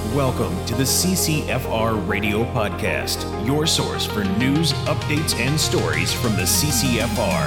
Welcome to the CCFR Radio Podcast, your source for news, updates, and stories from the CCFR.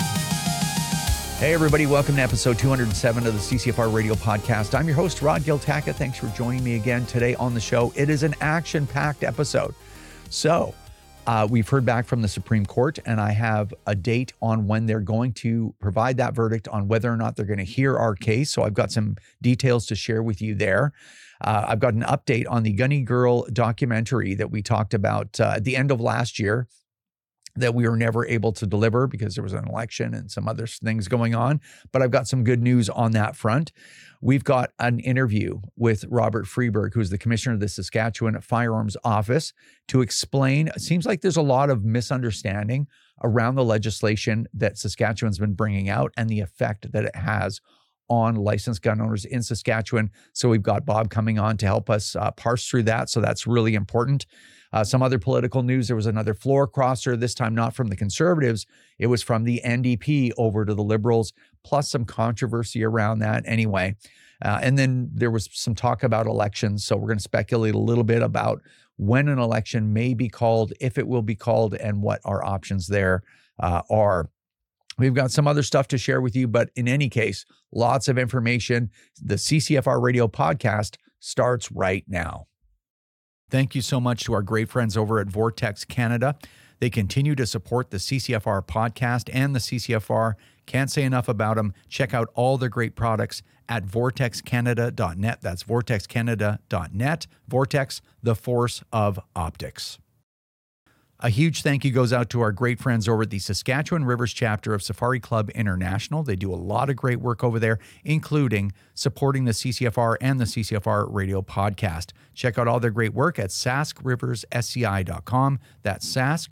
Hey everybody, welcome to episode 207 of the CCFR Radio Podcast. I'm your host, Rod Giltaca. Thanks for joining me again today on the show. It is an action-packed episode. So, we've heard back from the Supreme Court, and I have a date on when they're going to provide that verdict on whether or not they're going to hear our case. So I've got some details to share with you there. I've got an update on the Gunny Girl documentary that we talked about at the end of last year that we were never able to deliver because there was an election and some other things going on. But I've got some good news on that front. We've got an interview with Robert Freeberg, who's the commissioner of the Saskatchewan Firearms Office, to explain. It seems like there's a lot of misunderstanding around the legislation that Saskatchewan's been bringing out and the effect that it has on licensed gun owners in Saskatchewan. So we've got Bob coming on to help us parse through that. So that's really important. Some other political news, there was another floor crosser, this time not from the Conservatives. It was from the NDP over to the Liberals, plus some controversy around that anyway. And then there was some talk about elections. So we're going to speculate a little bit about when an election may be called, if it will be called, and what our options there are. We've got some other stuff to share with you, but in any case, lots of information. The CCFR Radio Podcast starts right now. Thank you so much to our great friends over at Vortex Canada. They continue to support the CCFR podcast and the CCFR. Can't say enough about them. Check out all their great products at vortexcanada.net. That's vortexcanada.net. Vortex, the force of optics. A huge thank you goes out to our great friends over at the Saskatchewan Rivers chapter of Safari Club International. They do a lot of great work over there, including supporting the CCFR and the CCFR Radio Podcast. Check out all their great work at saskriversci.com. That's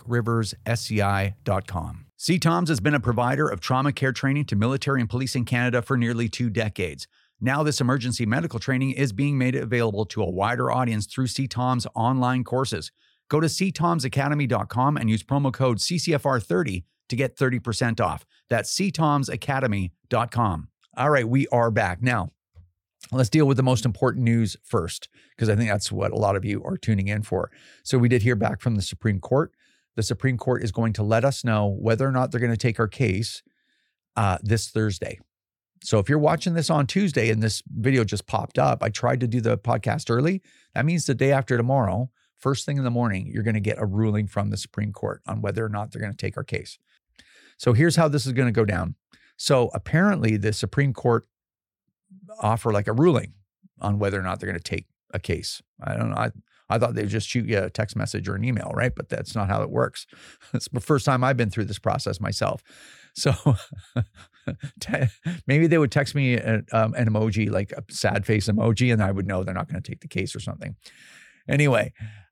saskriversci.com. CTOMS has been a provider of trauma care training to military and police in Canada for nearly 2 decades. Now this emergency medical training is being made available to a wider audience through CTOMS online courses. Go to ctomsacademy.com and use promo code CCFR30 to get 30% off. That's ctomsacademy.com. All right, we are back. Now, let's deal with the most important news first, because I think that's what a lot of you are tuning in for. So we did hear back from the Supreme Court. The Supreme Court is going to let us know whether or not they're going to take our case this Thursday. So if you're watching this on Tuesday and this video just popped up, I tried to do the podcast early. That means the day after tomorrow, first thing in the morning, you're going to get a ruling from the Supreme Court on whether or not they're going to take our case. So here's how this is going to go down. So apparently the Supreme Court offer like a ruling on whether or not they're going to take a case. I don't know. I thought they'd just shoot you a text message or an email, right? But that's not how it works. It's the first time I've been through this process myself. So maybe they would text me an emoji, like a sad face emoji, and I would know they're not going to take the case or something. Anyway,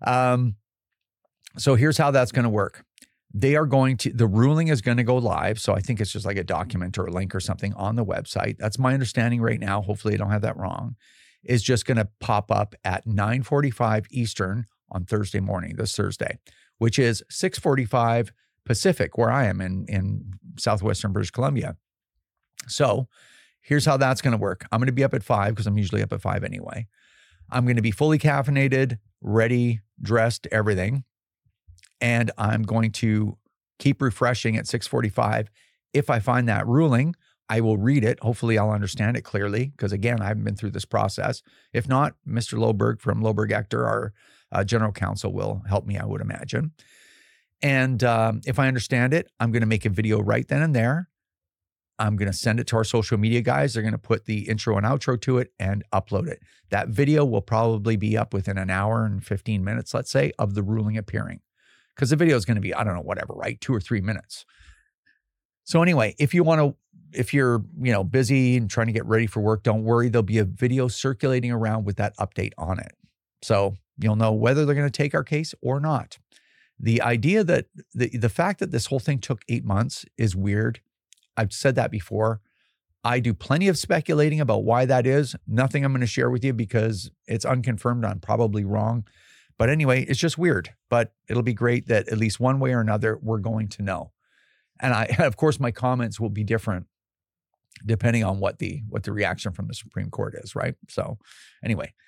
so here's how that's going to work. The ruling is going to go live. So I think it's just like a document or a link or something on the website. That's my understanding right now. Hopefully I don't have that wrong. It's just going to pop up at 9:45 Eastern on Thursday morning, this Thursday, which is 6:45 Pacific, where I am in southwestern British Columbia. So here's how that's going to work. I'm going to be up at 5 because I'm usually up at 5 anyway. I'm going to be fully caffeinated, ready, dressed, everything. And I'm going to keep refreshing at 6:45. If I find that ruling, I will read it. Hopefully I'll understand it clearly because, again, I haven't been through this process. If not, Mr. Loberg from Loberg Ector, our general counsel, will help me, I would imagine. And if I understand it, I'm going to make a video right then and there. I'm going to send it to our social media guys. They're going to put the intro and outro to it and upload it. That video will probably be up within an hour and 15 minutes, let's say, of the ruling appearing. Because the video is going to be, I don't know, whatever, right? 2 or 3 minutes. So anyway, if you're busy and trying to get ready for work, don't worry. There'll be a video circulating around with that update on it. So you'll know whether they're going to take our case or not. The idea that the fact that this whole thing took 8 months is weird. I've said that before. I do plenty of speculating about why that is. Nothing I'm going to share with you because it's unconfirmed. I'm probably wrong. But anyway, it's just weird. But it'll be great that at least one way or another, we're going to know. And of course, my comments will be different depending on what the reaction from the Supreme Court is, right? So anyway,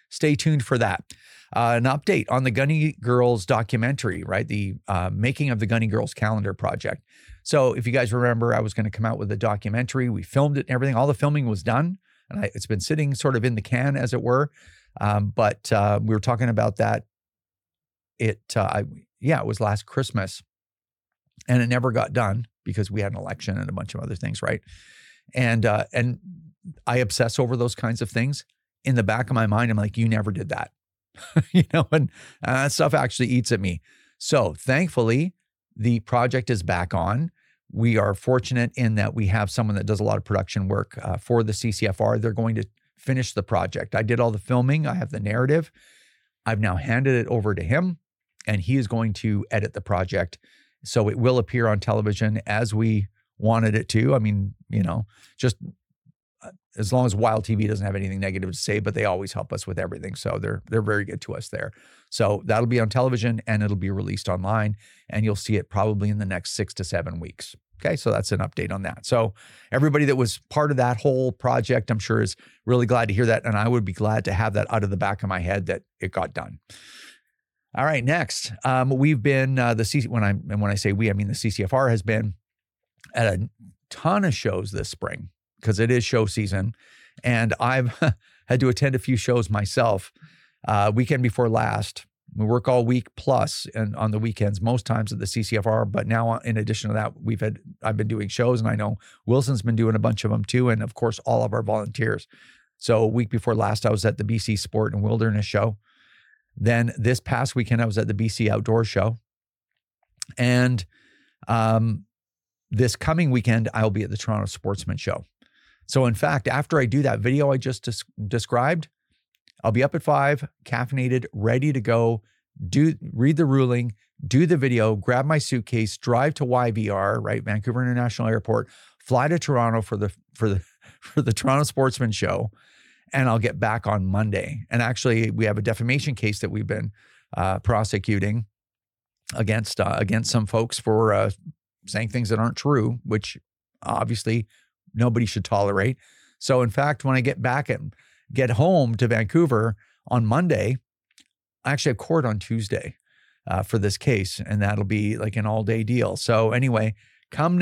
stay tuned for that. An update on the Gunny Girls documentary, right? The making of the Gunny Girls calendar project. So if you guys remember, I was going to come out with a documentary. We filmed it and everything. All the filming was done. And it's been sitting sort of in the can, as it were. But we were talking about that. It was last Christmas. And it never got done because we had an election and a bunch of other things, right? And I obsess over those kinds of things. In the back of my mind, I'm like, you never did that. And that stuff actually eats at me. So thankfully, the project is back on. We are fortunate in that we have someone that does a lot of production work for the CCFR. They're going to finish the project. I did all the filming. I have the narrative. I've now handed it over to him, and he is going to edit the project. So it will appear on television as we wanted it to. I mean, just as long as Wild TV doesn't have anything negative to say, but they always help us with everything. So they're very good to us there. So that'll be on television and it'll be released online, and you'll see it probably in the next 6 to 7 weeks. Okay, so that's an update on that. So everybody that was part of that whole project, I'm sure, is really glad to hear that. And I would be glad to have that out of the back of my head that it got done. All right, next, we've been when I say we, I mean the CCFR has been at a ton of shows this spring because it is show season, and I've had to attend a few shows myself. Weekend before last, we work all week plus, and on the weekends most times at the CCFR. But now, in addition to that, I've been doing shows, and I know Wilson's been doing a bunch of them too, and of course all of our volunteers. So week before last, I was at the BC Sport and Wilderness Show. Then this past weekend, I was at the BC Outdoor Show. And this coming weekend, I'll be at the Toronto Sportsman Show. So in fact, after I do that video I just described, I'll be up at 5, caffeinated, ready to go, read the ruling, do the video, grab my suitcase, drive to YVR, right, Vancouver International Airport, fly to Toronto for the Toronto Sportsman Show. And I'll get back on Monday. And actually, we have a defamation case that we've been prosecuting against some folks for saying things that aren't true, which obviously nobody should tolerate. So in fact, when I get back and get home to Vancouver on Monday, I actually have court on Tuesday for this case, and that'll be like an all-day deal. So anyway, come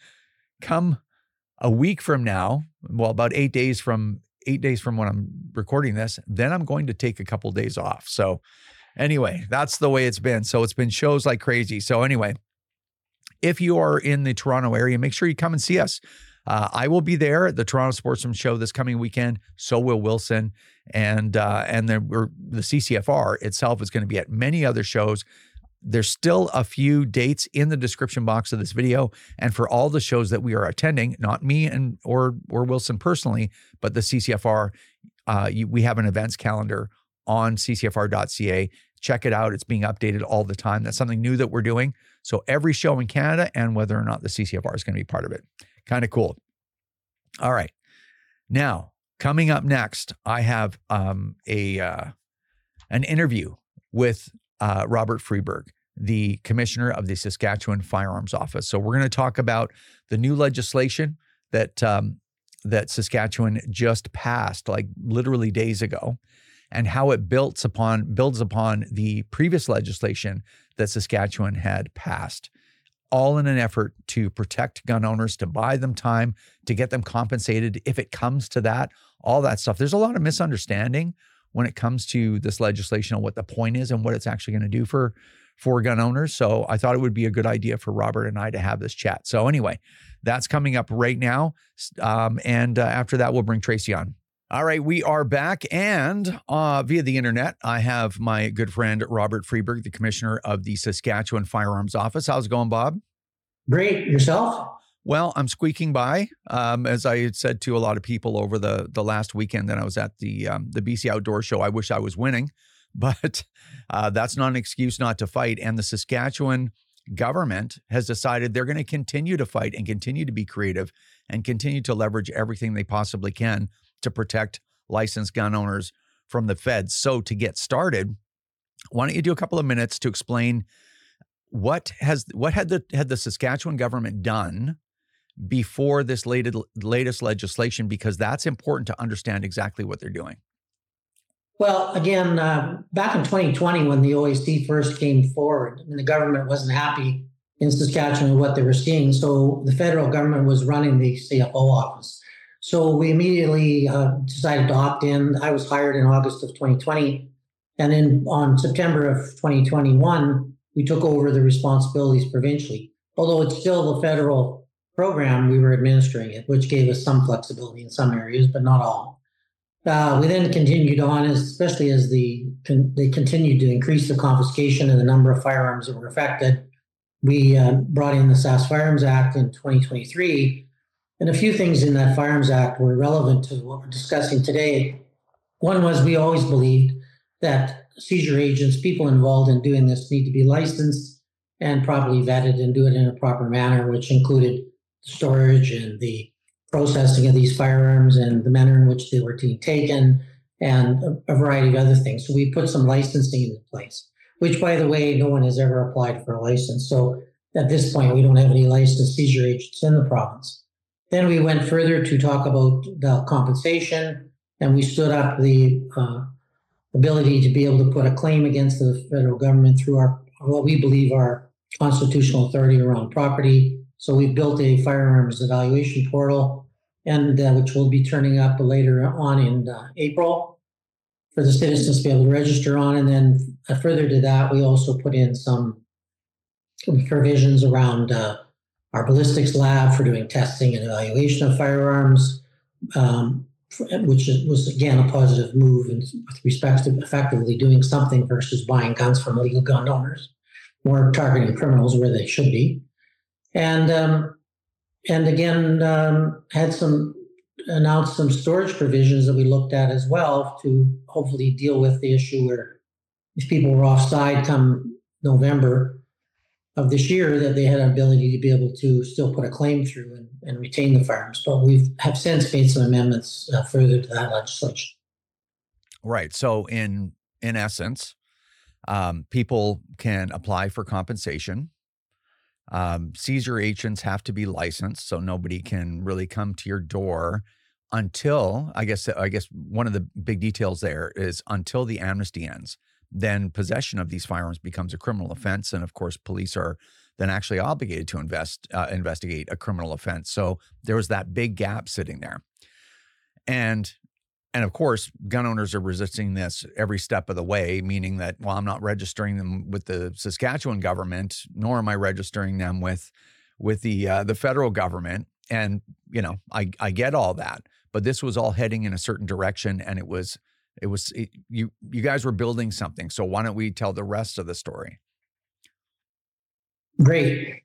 a week from now, well, about 8 days from when I'm recording this, then I'm going to take a couple days off. So anyway, that's the way it's been. So it's been shows like crazy. So anyway, if you are in the Toronto area, make sure you come and see us. I will be there at the Toronto Sportsman Show this coming weekend. So will Wilson. And the CCFR itself is going to be at many other shows. There's still a few dates in the description box of this video. And for all the shows that we are attending, not me or Wilson personally, but the CCFR, we have an events calendar on ccfr.ca. Check it out. It's being updated all the time. That's something new that we're doing. So every show in Canada and whether or not the CCFR is going to be part of it. Kind of cool. All right. Now, coming up next, I have an interview with Robert Freeberg, the commissioner of the Saskatchewan Firearms Office. So we're going to talk about the new legislation that Saskatchewan just passed, like literally days ago, and how it builds upon the previous legislation that Saskatchewan had passed, all in an effort to protect gun owners, to buy them time, to get them compensated if it comes to that, all that stuff. There's a lot of misunderstanding when it comes to this legislation on what the point is and what it's actually going to do for gun owners. So I thought it would be a good idea for Robert and I to have this chat. So anyway, that's coming up right now. And after that, we'll bring Tracy on. All right, we are back, and via the internet, I have my good friend Robert Freeberg, the commissioner of the Saskatchewan Firearms Office. How's it going, Bob? Great. Yourself? Well, I'm squeaking by. As I had said to a lot of people over the last weekend that I was at the BC Outdoor Show, I wish I was winning, but that's not an excuse not to fight. And the Saskatchewan government has decided they're going to continue to fight and continue to be creative and continue to leverage everything they possibly can to protect licensed gun owners from the feds. So to get started, why don't you do a couple of minutes to explain what had the Saskatchewan government done before this latest legislation, because that's important to understand exactly what they're doing. Well, again, back in 2020, when the OAC first came forward, the government wasn't happy in Saskatchewan with what they were seeing. So the federal government was running the CFO office. So we immediately decided to opt in. I was hired in August of 2020. And then on September of 2021, we took over the responsibilities provincially. Although it's still the federal program, we were administering it, which gave us some flexibility in some areas, but not all. We then continued on, especially as they continued to increase the confiscation and the number of firearms that were affected. We brought in the Sask Firearms Act in 2023, and a few things in that Firearms Act were relevant to what we're discussing today. One was we always believed that seizure agents, people involved in doing this, need to be licensed and properly vetted and do it in a proper manner, which included storage and the processing of these firearms and the manner in which they were being taken and a variety of other things. So we put some licensing into place, which, by the way, no one has ever applied for a license. So at this point, we don't have any licensed seizure agents in the province. Then we went further to talk about the compensation, and we stood up the ability to be able to put a claim against the federal government through our what we believe our constitutional authority around property. So we've built a firearms evaluation portal, and which will be turning up later on in April for the citizens to be able to register on. And then further to that, we also put in some provisions around our ballistics lab for doing testing and evaluation of firearms, which was, again, a positive move with respect to effectively doing something versus buying guns from illegal gun owners. More targeting criminals where they should be. And again, announced some storage provisions that we looked at as well to hopefully deal with the issue where if people were offside come November of this year, that they had an ability to be able to still put a claim through and retain the firearms. But we have since made some amendments further to that legislation. Right. So in essence, people can apply for compensation. Seizure agents have to be licensed, so nobody can really come to your door until, I guess one of the big details there is until the amnesty ends. Then possession of these firearms becomes a criminal offense, and of course, police are then actually obligated to investigate a criminal offense. So there was that big gap sitting there, and of course, gun owners are resisting this every step of the way, meaning that, well, I'm not registering them with the Saskatchewan government, nor am I registering them with the federal government. And, I get all that, but this was all heading in a certain direction, and you guys were building something. So why don't we tell the rest of the story? Great.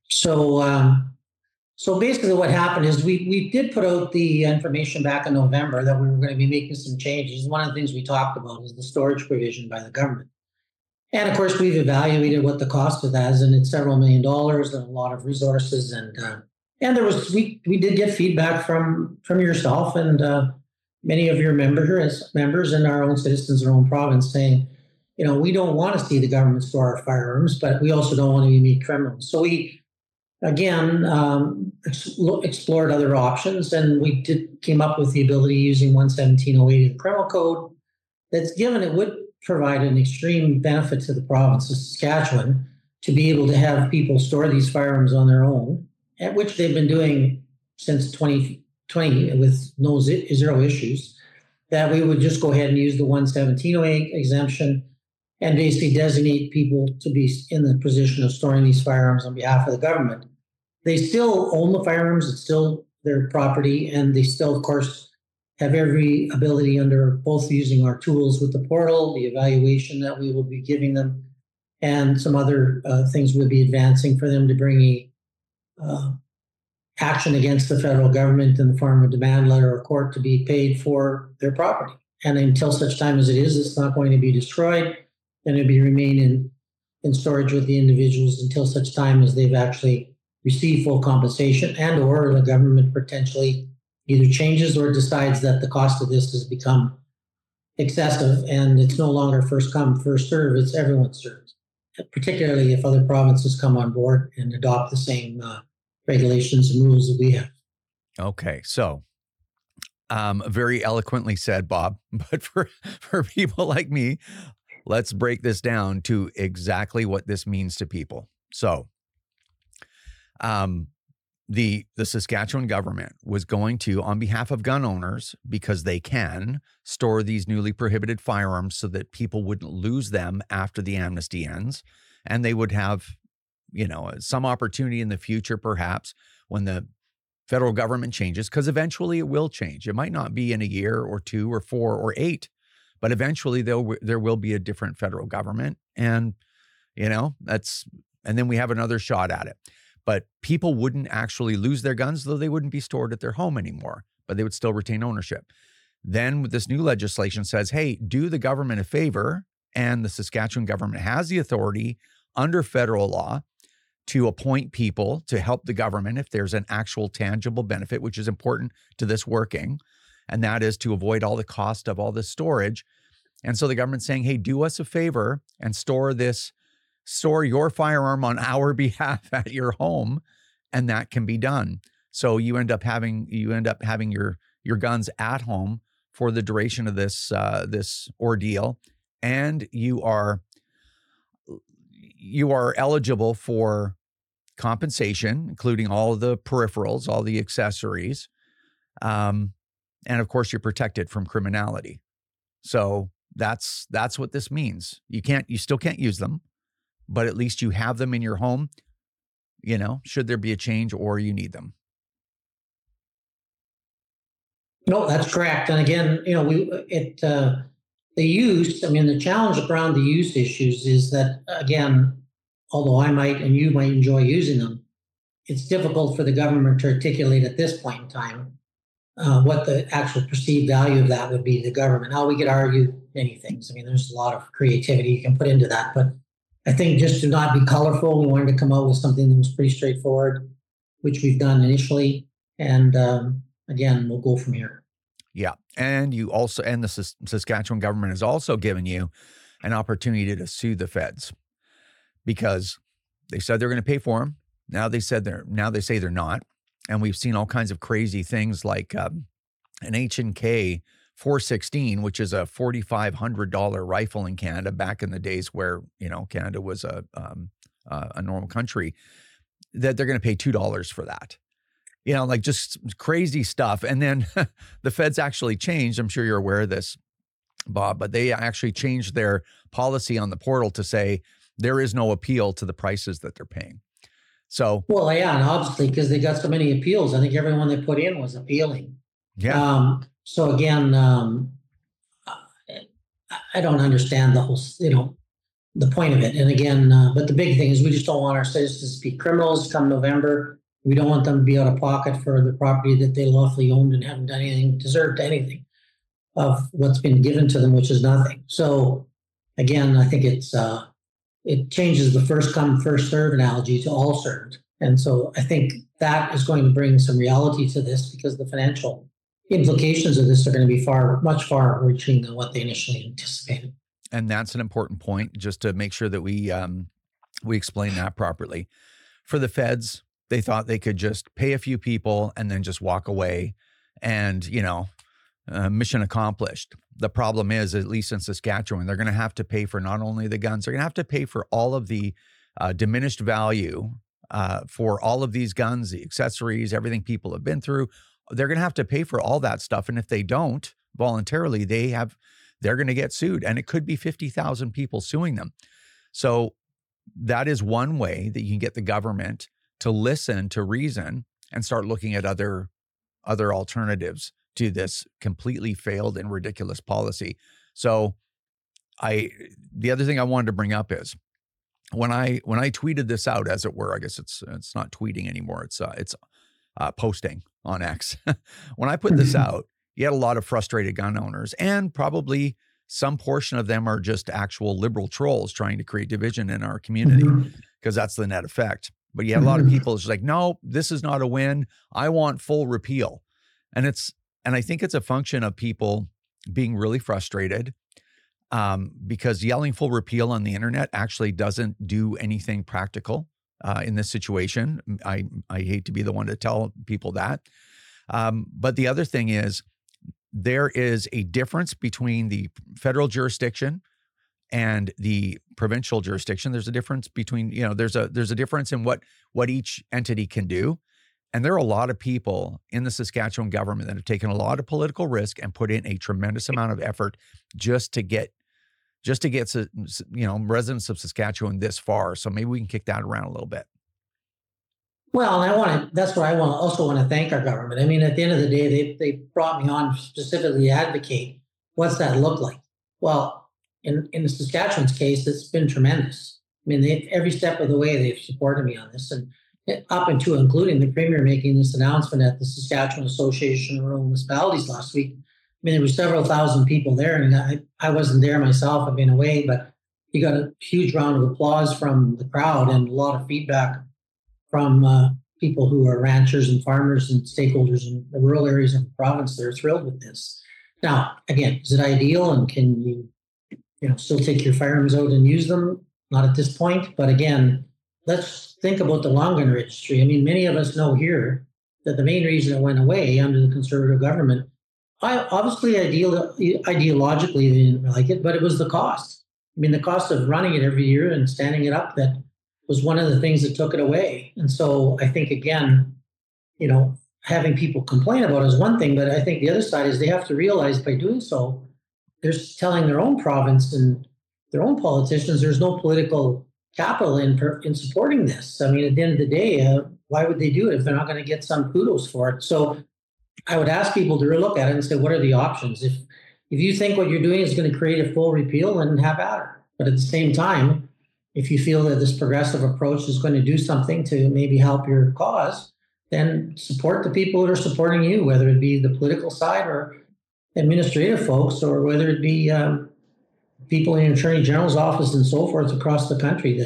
So basically what happened is we did put out the information back in November that we were going to be making some changes. One of the things we talked about is the storage provision by the government. And of course, we've evaluated what the cost of that is, and it's several $1 million and a lot of resources. And we did get feedback from yourself and many of your members and our own citizens in our own province saying, we don't want to see the government store our firearms, but we also don't want to be criminals. So we again, explored other options, and we came up with the ability using 11708 in the criminal code. That's given it would provide an extreme benefit to the province of Saskatchewan to be able to have people store these firearms on their own, at which they've been doing since 2020 with zero issues. That we would just go ahead and use the 11708 exemption and basically designate people to be in the position of storing these firearms on behalf of the government. They still own the firearms, it's still their property, and they still, of course, have every ability under both using our tools with the portal, the evaluation that we will be giving them, and some other things we'll be advancing for them to bring action against the federal government in the form of a demand letter or court to be paid for their property. And until such time as it's not going to be destroyed, then it'll be remain in storage with the individuals until such time as they've actually received full compensation and or the government potentially either changes or decides that the cost of this has become excessive and it's no longer first come, first serve, it's everyone serves, particularly if other provinces come on board and adopt the same regulations and rules that we have. Okay, so Very eloquently said, Bob. But for people like me, let's break this down to exactly what this means to people. So, the Saskatchewan government was going to, on behalf of gun owners, because they can, store these newly prohibited firearms so that people wouldn't lose them after the amnesty ends, and they would have, some opportunity in the future, perhaps, when the federal government changes, because eventually it will change. It might not be in a year or 2 or 4 or 8, but eventually there will be a different federal government, and and then we have another shot at it. But people wouldn't actually lose their guns, though they wouldn't be stored at their home anymore, but they would still retain ownership. Then this new legislation says, hey, do the government a favor, and the Saskatchewan government has the authority under federal law to appoint people to help the government if there's an actual tangible benefit, which is important to this working, and that is to avoid all the cost of all this storage. And so the government's saying, hey, do us a favor and store your firearm on our behalf at your home, and that can be done. So you end up having your guns at home for the duration of this ordeal, and you are eligible for compensation, including all the peripherals, all the accessories, and of course you're protected from criminality. So that's what this means. You still can't use them, but at least you have them in your home, should there be a change or you need them. No, that's correct. And again, the challenge around the use issues is that, again, although I might and you might enjoy using them, it's difficult for the government to articulate at this point in time what the actual perceived value of that would be to the government. Now, we could argue many things. There's a lot of creativity you can put into that, but I think just to not be colorful, we wanted to come out with something that was pretty straightforward, which we've done initially. And again, we'll go from here. Yeah. And the Saskatchewan government has also given you an opportunity to sue the feds, because they said they're going to pay for them. Now they say they're not. And we've seen all kinds of crazy things like an H&K 416, which is a $4,500 rifle in Canada back in the days where, Canada was a normal country, that they're going to pay $2 for that. Just crazy stuff. And then the feds actually changed. I'm sure you're aware of this, Bob, but they actually changed their policy on the portal to say there is no appeal to the prices that they're paying. So, well, yeah, and obviously because they got so many appeals, I think everyone they put in was appealing. Yeah. So again, I don't understand the whole, the point of it. And again, but the big thing is we just don't want our citizens to be criminals come November. We don't want them to be out of pocket for the property that they lawfully owned and haven't done anything, deserved anything of what's been given to them, which is nothing. So again, I think it changes the first come, first served analogy to all served. And so I think that is going to bring some reality to this, because the financial implications of this are going to be much far reaching than what they initially anticipated. And that's an important point, just to make sure that we explain that properly. For the feds, they thought they could just pay a few people and then just walk away and, mission accomplished. The problem is, at least in Saskatchewan, they're going to have to pay for not only the guns, they're going to have to pay for all of the diminished value for all of these guns, the accessories, everything people have been through. They're going to have to pay for all that stuff. And if they don't voluntarily, they're going to get sued. And it could be 50,000 people suing them. So that is one way that you can get the government to listen to reason and start looking at other alternatives to this completely failed and ridiculous policy. So the other thing I wanted to bring up is when I tweeted this out, as it were, I guess it's not tweeting anymore. It's posting on X. When I put this out, you had a lot of frustrated gun owners, and probably some portion of them are just actual liberal trolls trying to create division in our community, because that's the net effect. But you had a lot of people just like, no, this is not a win. I want full repeal. And I think it's a function of people being really frustrated, because yelling full repeal on the internet actually doesn't do anything practical in this situation. I hate to be the one to tell people that. But the other thing is, there is a difference between the federal jurisdiction and the provincial jurisdiction. There's a difference between, there's a difference in what each entity can do. And there are a lot of people in the Saskatchewan government that have taken a lot of political risk and put in a tremendous amount of effort just to get residents of Saskatchewan this far. So maybe we can kick that around a little bit. Well, and that's what I also want to thank our government. I mean, at the end of the day, they brought me on specifically to advocate. What's that look like? Well, in the Saskatchewan's case, it's been tremendous. I mean, every step of the way, they've supported me on this, and up into including the Premier making this announcement at the Saskatchewan Association of Rural Municipalities last week. I mean, there were several thousand people there, and I wasn't there myself. I've been away, but he got a huge round of applause from the crowd and a lot of feedback from people who are ranchers and farmers and stakeholders in the rural areas of the province. They're thrilled with this. Now, again, is it ideal, and can you still take your firearms out and use them? Not at this point, but again, let's think about the long gun registry. I mean, many of us know here that the main reason it went away under the Conservative government, obviously ideologically they didn't like it, but it was the cost. I mean, the cost of running it every year and standing it up, that was one of the things that took it away. And so I think, again, having people complain about it is one thing, but I think the other side is they have to realize by doing so, they're telling their own province and their own politicians there's no political capital in supporting this. I mean, at the end of the day, why would they do it if they're not going to get some kudos for it? So I would ask people to look at it and say, what are the options? If you think what you're doing is going to create a full repeal, then have at it. But at the same time, if you feel that this progressive approach is going to do something to maybe help your cause, then support the people that are supporting you, whether it be the political side or administrative folks, or whether it be people in the Attorney General's office and so forth across the country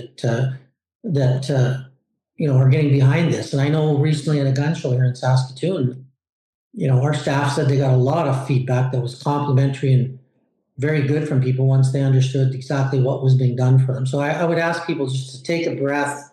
that are getting behind this. And I know recently at a gun show here in Saskatoon, our staff said they got a lot of feedback that was complimentary and very good from people once they understood exactly what was being done for them. So I would ask people just to take a breath,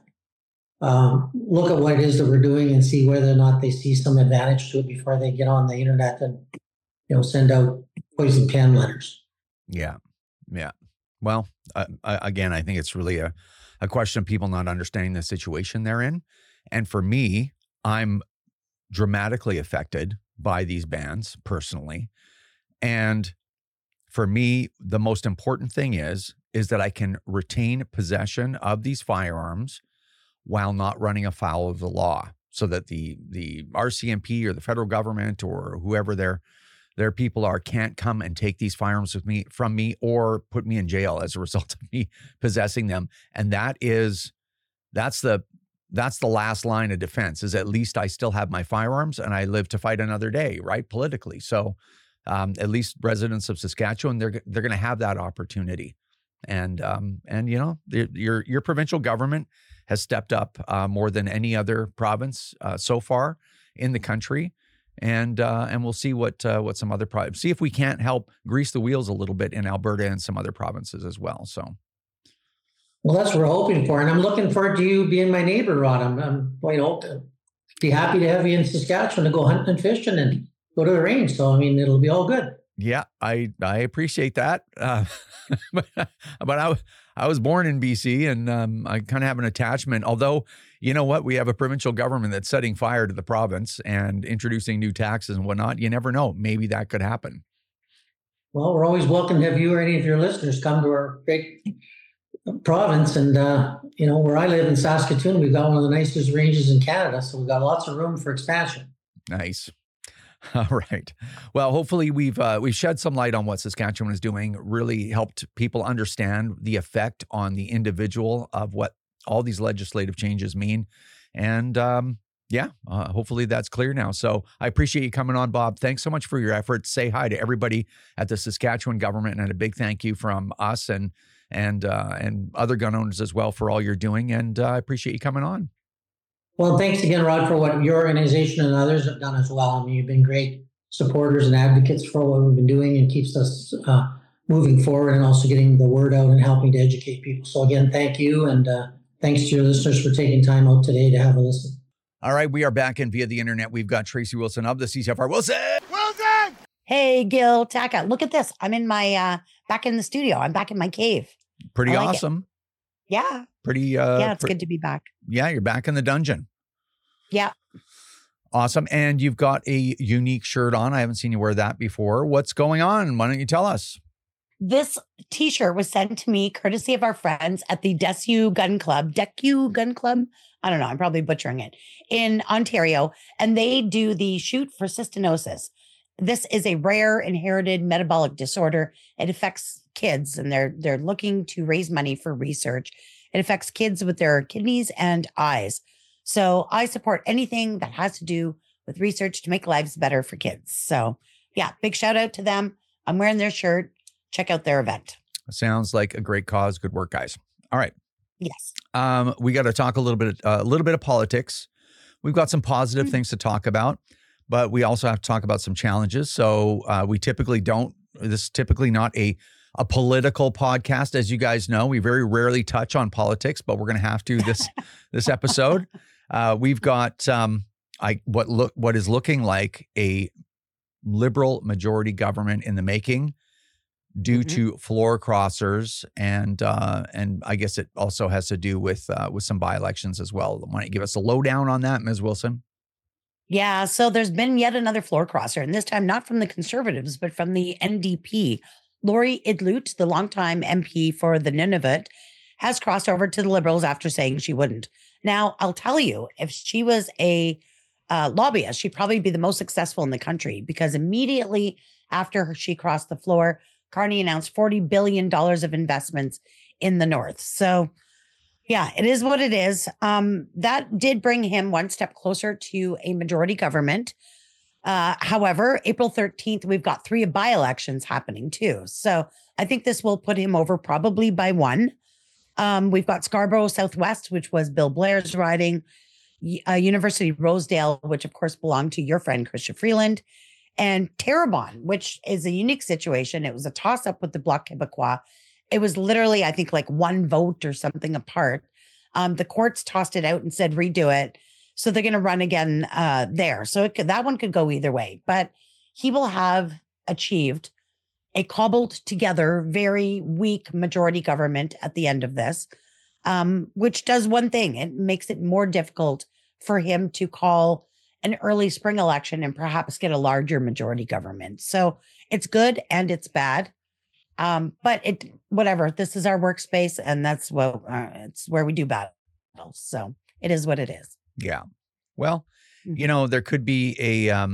look at what it is that we're doing and see whether or not they see some advantage to it before they get on the internet and, send out poison pen letters. Yeah. Yeah. Well, again, I think it's really a question of people not understanding the situation they're in. And for me, I'm dramatically affected by these bans personally. And for me, the most important thing is that I can retain possession of these firearms while not running afoul of the law, so that the RCMP or the federal government or whoever their people are can't come and take these firearms from me or put me in jail as a result of me possessing them. And that's the last line of defense, is at least I still have my firearms and I live to fight another day, right? Politically. So at least residents of Saskatchewan, they're going to have that opportunity. And your provincial government has stepped up more than any other province so far in the country. And we'll see what some other see if we can't help grease the wheels a little bit in Alberta and some other provinces as well. So, well, that's what we're hoping for, and I'm looking forward to you being my neighbor, Rod. I'm be happy to have you in Saskatchewan to go hunting and fishing and go to the range. So I mean, it'll be all good. Yeah, I appreciate that. But I was born in BC, and I kind of have an attachment. Although, you know what, we have a provincial government that's setting fire to the province and introducing new taxes and whatnot. You never know. Maybe that could happen. Well, we're always welcome to have you or any of your listeners come to our great province. And, where I live in Saskatoon, we've got one of the nicest ranges in Canada. So we've got lots of room for expansion. Nice. All right. Well, hopefully we've shed some light on what Saskatchewan is doing, really helped people understand the effect on the individual of what all these legislative changes mean. And hopefully that's clear now. So I appreciate you coming on, Bob. Thanks so much for your efforts. Say hi to everybody at the Saskatchewan government, and a big thank you from us and other gun owners as well for all you're doing. And I appreciate you coming on. Well, thanks again, Rod, for what your organization and others have done as well. I mean, you've been great supporters and advocates for what we've been doing, and keeps us moving forward, and also getting the word out and helping to educate people. So again, thank you. And thanks to your listeners for taking time out today to have a listen. All right. We are back in via the internet. We've got Tracy Wilson of the CCFR. Wilson! Hey, Gil Taka, look at this. I'm in my back in the studio. I'm back in my cave. Pretty like awesome. Yeah. Pretty Yeah, it's good to be back. Yeah, you're back in the dungeon. Yeah. Awesome. And you've got a unique shirt on. I haven't seen you wear that before. What's going on? Why don't you tell us? This t-shirt was sent to me courtesy of our friends at the Decu Gun Club. I don't know. I'm probably butchering it in Ontario. And they do the shoot for cystinosis. This is a rare inherited metabolic disorder. It affects kids and they're looking to raise money for research. It affects kids with their kidneys and eyes. So I support anything that has to do with research to make lives better for kids. So yeah, big shout out to them. I'm wearing their shirt. Check out their event. Sounds like a great cause. Good work, guys. All right. Yes. We got to talk a little bit of politics. We've got some positive things to talk about, but we also have to talk about some challenges. So we typically don't. This is typically not a political podcast, as you guys know. We very rarely touch on politics, but we're going to have to this episode. We've got what is looking like a Liberal majority government in the making, due to floor crossers, and I guess it also has to do with some by-elections as well. Why don't you give us a lowdown on that, Ms. Wilson? Yeah, so there's been yet another floor crosser, and this time not from the Conservatives, but from the NDP. Laurie Idloot, the longtime MP for the Nunavut, has crossed over to the Liberals after saying she wouldn't. Now, I'll tell you, if she was a lobbyist, she'd probably be the most successful in the country, because immediately after she crossed the floor, Carney announced $40 billion of investments in the North. So yeah, it is what it is. That did bring him one step closer to a majority government. However, April 13th, we've got 3 by-elections happening too. So I think this will put him over probably by 1. We've got Scarborough Southwest, which was Bill Blair's riding, University Rosedale, which of course belonged to your friend, Chrystia Freeland, and Terrebonne, which is a unique situation. It was a toss-up with the Bloc Québécois. It was literally, I think, like 1 vote or something apart. The courts tossed it out and said, redo it. So they're going to run again there. So that one could go either way. But he will have achieved a cobbled together, very weak majority government at the end of this, which does one thing. It makes it more difficult for him to call an early spring election and perhaps get a larger majority government. So it's good and it's bad. But whatever, this is our workspace, and that's what it's where we do battles. So it is what it is. Yeah. Well, there could be a,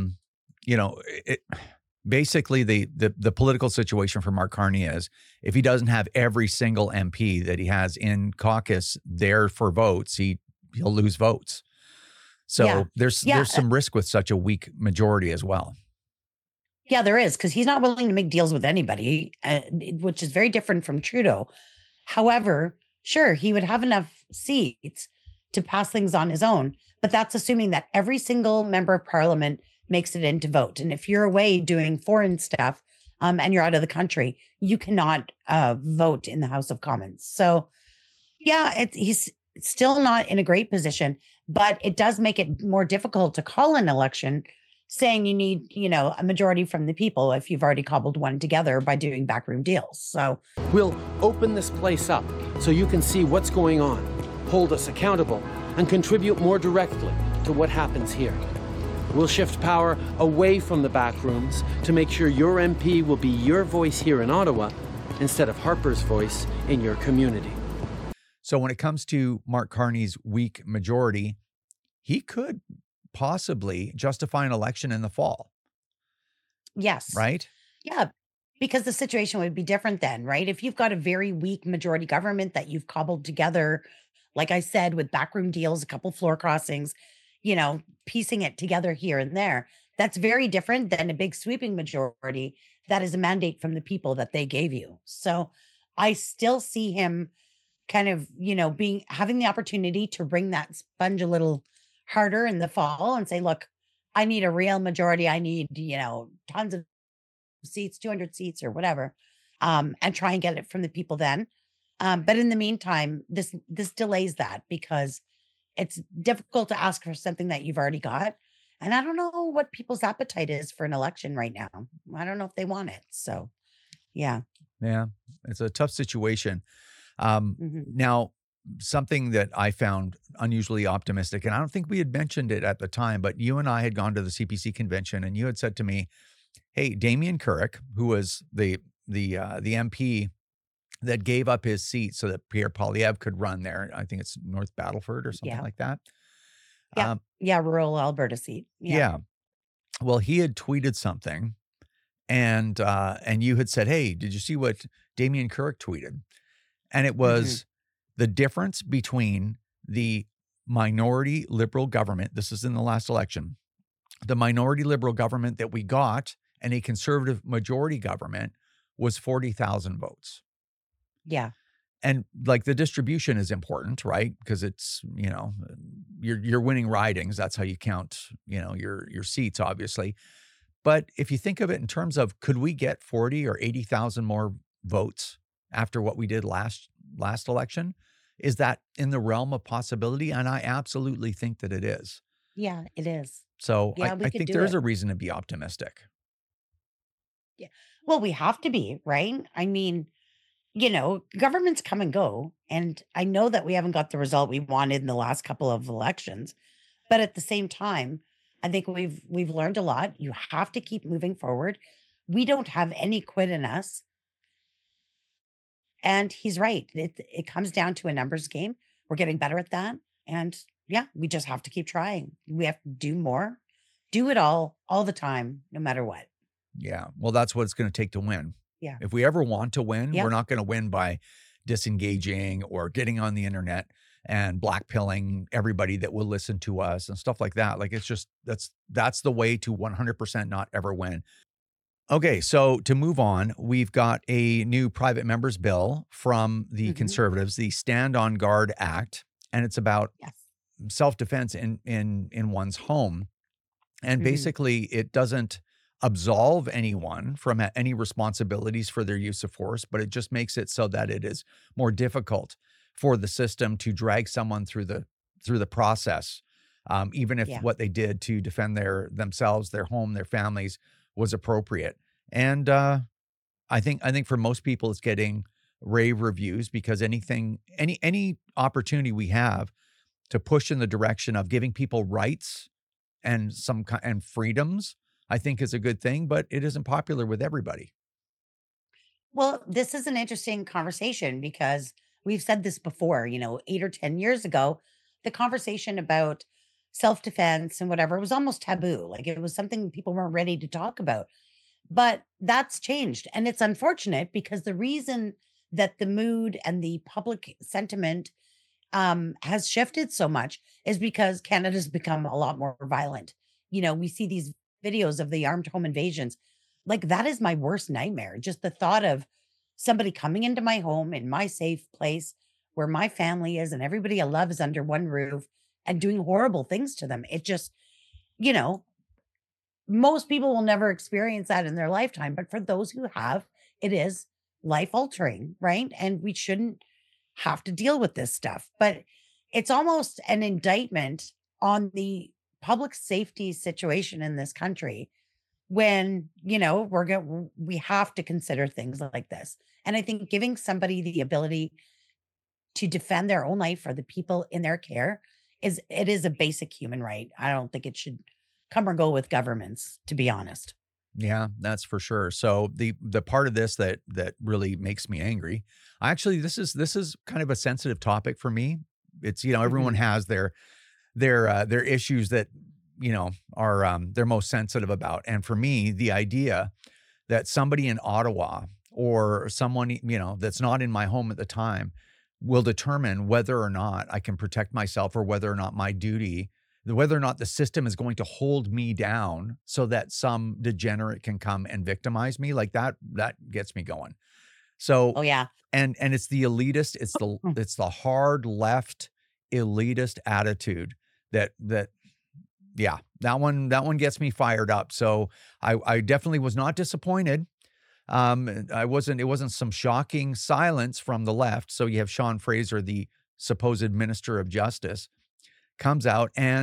basically the political situation for Mark Carney is, if he doesn't have every single MP that he has in caucus there for votes, he'll lose votes. So there's some risk with such a weak majority as well. Yeah, there is, because he's not willing to make deals with anybody, which is very different from Trudeau. However, sure, he would have enough seats to pass things on his own, but that's assuming that every single member of parliament makes it in to vote. And if you're away doing foreign stuff and you're out of the country, you cannot vote in the House of Commons. So yeah, he's still not in a great position, but it does make it more difficult to call an election, saying you need, a majority from the people if you've already cobbled one together by doing backroom deals. So we'll open this place up so you can see what's going on, hold us accountable, and contribute more directly to what happens here. We'll shift power away from the back rooms to make sure your MP will be your voice here in Ottawa instead of Harper's voice in your community. So when it comes to Mark Carney's weak majority, he could possibly justify an election in the fall. Yes. Right? Yeah, because the situation would be different then, right? If you've got a very weak majority government that you've cobbled together, like I said, with backroom deals, a couple floor crossings, piecing it together here and there, that's very different than a big sweeping majority that is a mandate from the people that they gave you. So I still see him kind of, having the opportunity to wring that sponge a little harder in the fall and say, look, I need a real majority. I need, tons of seats, 200 seats or whatever, and try and get it from the people then. But in the meantime, this delays that, because it's difficult to ask for something that you've already got. And I don't know what people's appetite is for an election right now. I don't know if they want it. So, yeah. Yeah, it's a tough situation. Hmm. Now, something that I found unusually optimistic, and I don't think we had mentioned it at the time, but you and I had gone to the CPC convention, and you had said to me, "Hey, Damian Kurek, who was the MP that gave up his seat so that Pierre Poilievre could run there. I think it's North Battleford or something Yeah. like that." Yeah. Um, Yeah. Rural Alberta seat. Yeah. yeah. Well, he had tweeted something, and you had said, "Hey, did you see what Damian Kurek tweeted?" And it Hmm. was the difference between the minority liberal government. This is in the last election. The minority liberal government that we got and a conservative majority government was 40,000 votes. Yeah. And like the distribution is important, right? Because it's, you're winning ridings. That's how you count, your seats, obviously. But if you think of it in terms of could we get 40 or 80,000 more votes after what we did last election? Is that in the realm of possibility? And I absolutely think that it is. Yeah. It is. So Yeah. We I could think do there's it. a reason to be optimistic. Yeah. Well, we have to be, right? I mean, governments come and go. And I know that we haven't got the result we wanted in the last couple of elections. But at the same time, I think we've learned a lot. You have to keep moving forward. We don't have any quit in us. And he's right. It comes down to a numbers game. We're getting better at that. And yeah, we just have to keep trying. We have to do more, do it all the time, no matter what. Yeah. Well, that's what it's going to take to win. Yeah. If we ever want to win, we're Yep. not going to win by disengaging or getting on the internet and blackpilling everybody that will listen to us and stuff like that. Like it's just that's the way to 100% not ever win. Okay, so to move on, we've got a new private members bill from the Hmm. Conservatives, the Stand on Guard Act, and it's about Yes. self-defense in one's home. And Hmm. basically, it doesn't absolve anyone from any responsibilities for their use of force, but it just makes it so that it is more difficult for the system to drag someone through the process, even if Yeah. what they did to defend themselves, their home, their families was appropriate. And I think for most people, it's getting rave reviews because any opportunity we have to push in the direction of giving people rights and and freedoms, I think is a good thing, but it isn't popular with everybody. Well, this is an interesting conversation because we've said this before, 8 or 10 years ago, the conversation about self defense and whatever was almost taboo. Like it was something people weren't ready to talk about. But that's changed. And it's unfortunate because the reason that the mood and the public sentiment has shifted so much is because Canada's become a lot more violent. We see these videos of the armed home invasions. Like that is my worst nightmare. Just the thought of somebody coming into my home in my safe place where my family is and everybody I love is under one roof and doing horrible things to them. It just, you know, most people will never experience that in their lifetime, but for those who have, it is life altering, right? And we shouldn't have to deal with this stuff. But it's almost an indictment on the public safety situation in this country when, we have to consider things like this. And I think giving somebody the ability to defend their own life or the people in their care is a basic human right. I don't think it should come or go with governments, to be honest. Yeah, that's for sure. So the part of this that really makes me angry, actually, this is kind of a sensitive topic for me. It's everyone Mhm. has their issues that are they're most sensitive about, and for me, the idea that somebody in Ottawa or someone that's not in my home at the time will determine whether or not I can protect myself or whether or not my duty, whether or not the system is going to hold me down so that some degenerate can come and victimize me, like that gets me going. So Oh, yeah. and it's the elitist, Mm. it's the hard left elitist attitude that yeah, that one gets me fired up. So I definitely was not disappointed. It wasn't some shocking silence from the left. So you have Sean Fraser, the supposed minister of justice, comes out and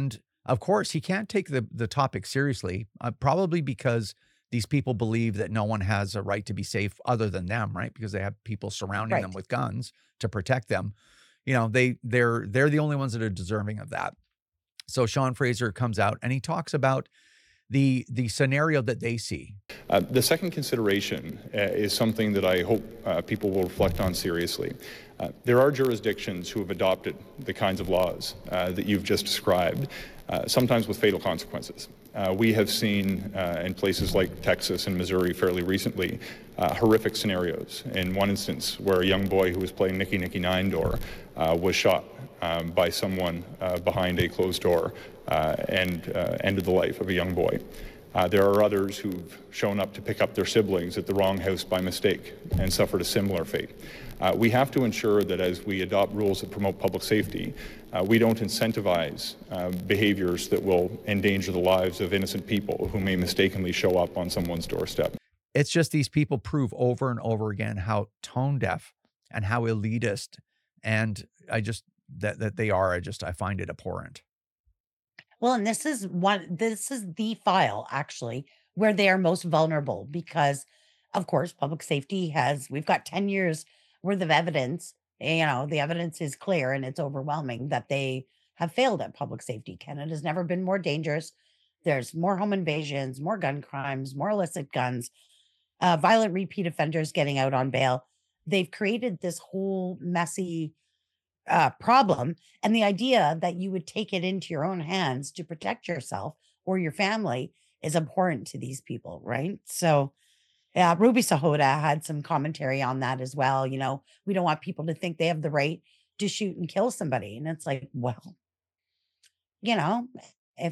Of course, he can't take the topic seriously, probably because these people believe that no one has a right to be safe other than them, right? Because they have people surrounding them Right. with guns to protect them. You know, they're the only ones that are deserving of that. So Sean Fraser comes out and he talks about the scenario that they see. The second consideration is something that I hope people will reflect on seriously. There are jurisdictions who have adopted the kinds of laws that you've just described, sometimes with fatal consequences. We have seen in places like Texas and Missouri fairly recently horrific scenarios. In one instance, where a young boy who was playing Nicky Nicky Nine Door was shot by someone behind a closed door and ended the life of a young boy. There are others who've shown up to pick up their siblings at the wrong house by mistake and suffered a similar fate. We have to ensure that as we adopt rules that promote public safety, we don't incentivize behaviors that will endanger the lives of innocent people who may mistakenly show up on someone's doorstep. It's just these people prove over and over again how tone deaf and how elitist and that they are. I find it abhorrent. Well, and this is the file actually where they are most vulnerable because, of course, public safety we've got 10 years worth of evidence. You know, the evidence is clear and it's overwhelming that they have failed at public safety. Canada's never been more dangerous. There's more home invasions, more gun crimes, more illicit guns, violent repeat offenders getting out on bail. They've created this whole messy problem. And the idea that you would take it into your own hands to protect yourself or your family is abhorrent to these people, right? So, yeah, Ruby Sahota had some commentary on that as well. You know, we don't want people to think they have the right to shoot and kill somebody. And it's like, well, you know, if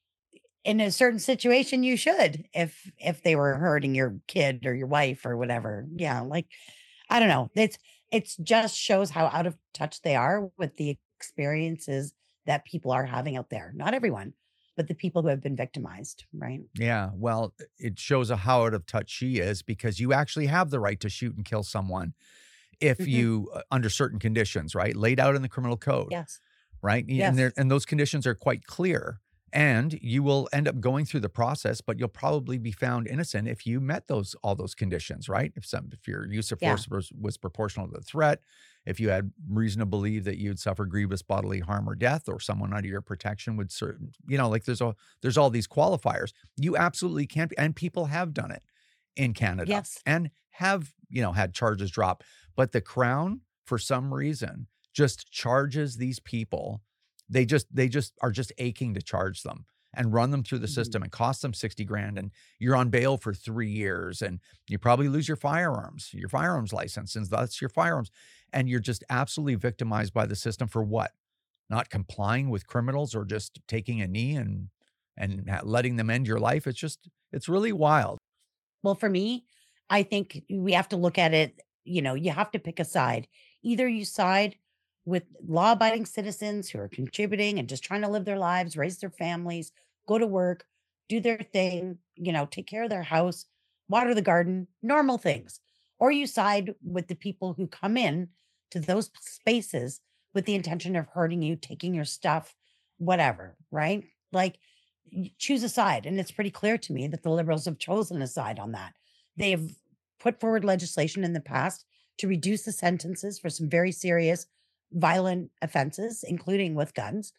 in a certain situation you should, if they were hurting your kid or your wife or whatever. Yeah, like I don't know. It's just shows how out of touch they are with the experiences that people are having out there. Not everyone, but the people who have been victimized, right? Yeah, well, it shows how out of touch she is because you actually have the right to shoot and kill someone if Mhm. you under certain conditions, right? Laid out in the criminal code, Yes. right? Yes. And those conditions are quite clear. And you will end up going through the process, but you'll probably be found innocent if you met all those conditions, right? If your use of Yeah. force was proportional to the threat, if you had reason to believe that you'd suffer grievous bodily harm or death, or someone under your protection would certain, like there's all these qualifiers. You absolutely can't be, and people have done it in Canada Yes. and have, had charges drop. But the Crown, for some reason, just charges these people. They just are just aching to charge them and run them through the Mhm. system and cost them 60 grand. And you're on bail for 3 years and you probably lose your firearms license, and that's your firearms. And you're just absolutely victimized by the system for what? Not complying with criminals or just taking a knee and letting them end your life. It's really wild. Well, for me, I think we have to look at it, you have to pick a side. Either you side with law abiding citizens who are contributing and just trying to live their lives, raise their families, go to work, do their thing, take care of their house, water the garden, normal things. Or you side with the people who come in to those spaces with the intention of hurting you, taking your stuff, whatever, right? Like, choose a side. And it's pretty clear to me that the Liberals have chosen a side on that. They've put forward legislation in the past to reduce the sentences for some very serious violent offenses, including with guns.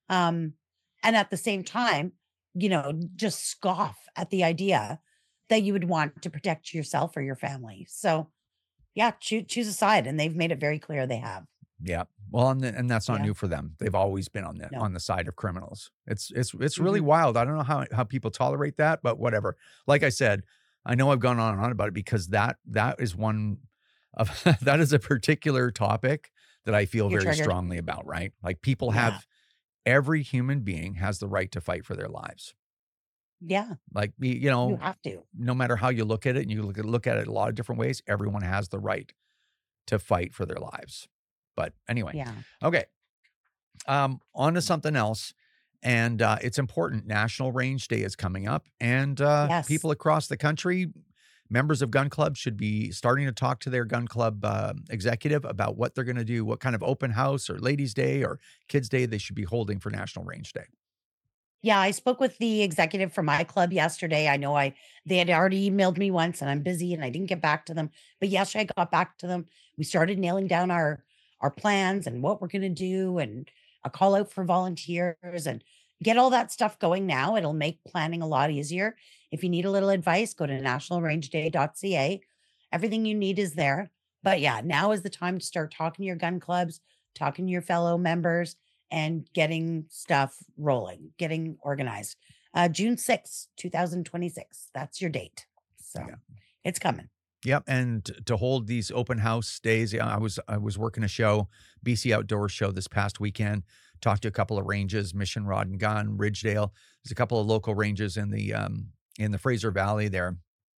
And at the same time, just scoff at the idea that you would want to protect yourself or your family. So, yeah, choose a side. And they've made it very clear they have. Yeah. Well, and that's not Yeah. new for them. They've always been on No. the side of criminals. It's really Mhm. wild. I don't know how people tolerate that, but whatever. Like I said, I know I've gone on and on about it because that is one of that is a particular topic that I feel You're very triggered. strongly about, right? Like people Yeah. every human being has the right to fight for their lives. Yeah, Like, you have to. no matter how you look at it, and you look at it a lot of different ways, everyone has the right to fight for their lives. But anyway, Yeah. okay. On to something else. And it's important. National Range Day is coming up. And Yes. people across the country, members of gun clubs, should be starting to talk to their gun club executive about what they're going to do, what kind of open house or ladies' day or kids' day they should be holding for National Range Day. Yeah, I spoke with the executive for my club yesterday. I know they had already emailed me once and I'm busy and I didn't get back to them. But yesterday I got back to them. We started nailing down our plans and what we're gonna do and a call out for volunteers and get all that stuff going now. It'll make planning a lot easier. If you need a little advice, go to nationalrangeday.ca. Everything you need is there. But yeah, now is the time to start talking to your gun clubs, talking to your fellow members, and getting stuff rolling, getting organized. June 6th, 2026. That's your date. So Yeah. it's coming. Yep, and to hold these open house days, yeah, I was working a show, BC Outdoor Show this past weekend. Talked to a couple of ranges, Mission Rod and Gun, Ridgedale. There's a couple of local ranges in the Fraser Valley there,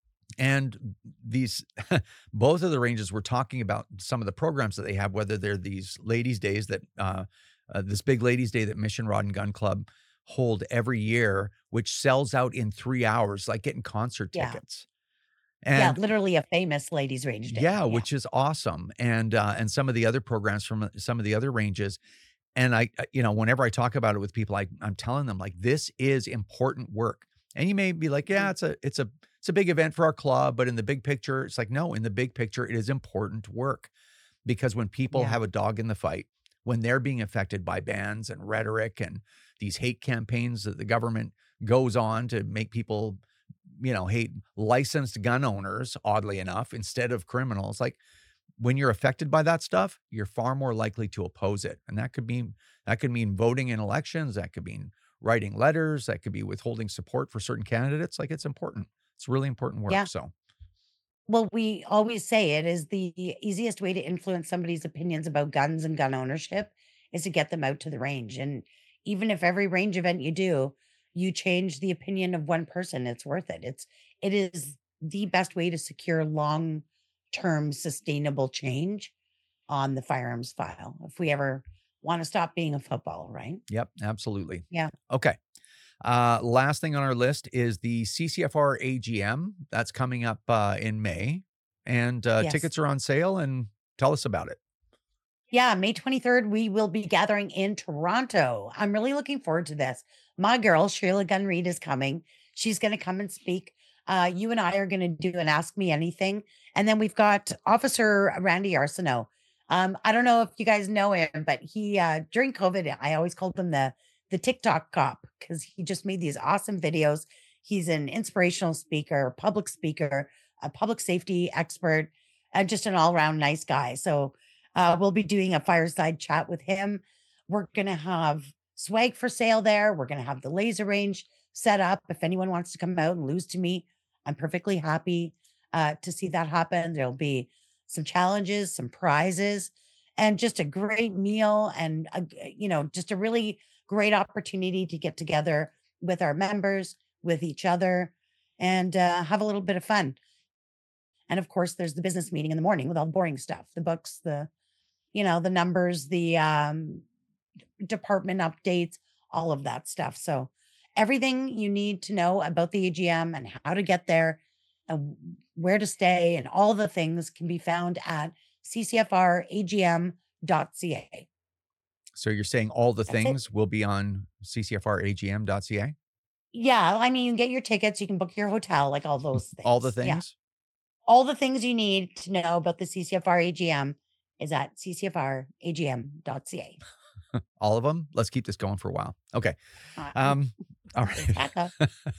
and these both of the ranges were talking about some of the programs that they have, whether they're these ladies' days that this big ladies' day that Mission Rod and Gun Club hold every year, which sells out in 3 hours, like getting concert Yeah. tickets. Yeah, And literally a famous ladies range day. yeah, Yeah. which is awesome. And some of the other programs from some of the other ranges. And whenever I talk about it with people, I'm telling them like this is important work. And you may be like, yeah, it's a big event for our club, but in the big picture, it's like, no, in the big picture, it is important work. Because when people Yeah. have a dog in the fight, when they're being affected by bans and rhetoric and these hate campaigns that the government goes on to make people, hate licensed gun owners, oddly enough, instead of criminals, like when you're affected by that stuff, you're far more likely to oppose it. And that could mean voting in elections, that could mean writing letters, that could be withholding support for certain candidates. Like it's important. It's really important work. Yeah. So Well, we always say it is the easiest way to influence somebody's opinions about guns and gun ownership is to get them out to the range. And even if every range event you do, you change the opinion of one person, it's worth it. It is the best way to secure long-term sustainable change on the firearms file if we ever want to stop being a football, right? yep, absolutely. Yeah. Okay. Last thing on our list is the CCFR AGM. That's coming up in May. And Yes. tickets are on sale. And tell us about it. Yeah, May 23rd, we will be gathering in Toronto. I'm really looking forward to this. My girl, Sheila Gunn Reid, is coming. She's going to come and speak. You and I are going to do an Ask Me Anything. And then we've got Officer Randy Arsenault. I don't know if you guys know him, but he, during COVID, I always called him the TikTok cop because he just made these awesome videos. He's an inspirational speaker, public speaker, a public safety expert, and just an all around nice guy. So, we'll be doing a fireside chat with him. We're going to have swag for sale there. We're going to have the laser range set up. If anyone wants to come out and lose to me, I'm perfectly happy to see that happen. There'll be some challenges, some prizes, and just a great meal and, just a really great opportunity to get together with our members, with each other, and have a little bit of fun. And of course, there's the business meeting in the morning with all the boring stuff, the books, the numbers, the department updates, all of that stuff. So everything you need to know about the AGM and how to get there and where to stay and all the things can be found at ccfragm.ca. So you're saying all the That's it. things will be on ccfragm.ca? Yeah, I mean, you can get your tickets, you can book your hotel, like all those things. All the Yeah. things? All the things you need to know about the CCFR AGM is at ccfragm.ca. All of them? Let's keep this going for a while. Okay. Uh, All right. back up.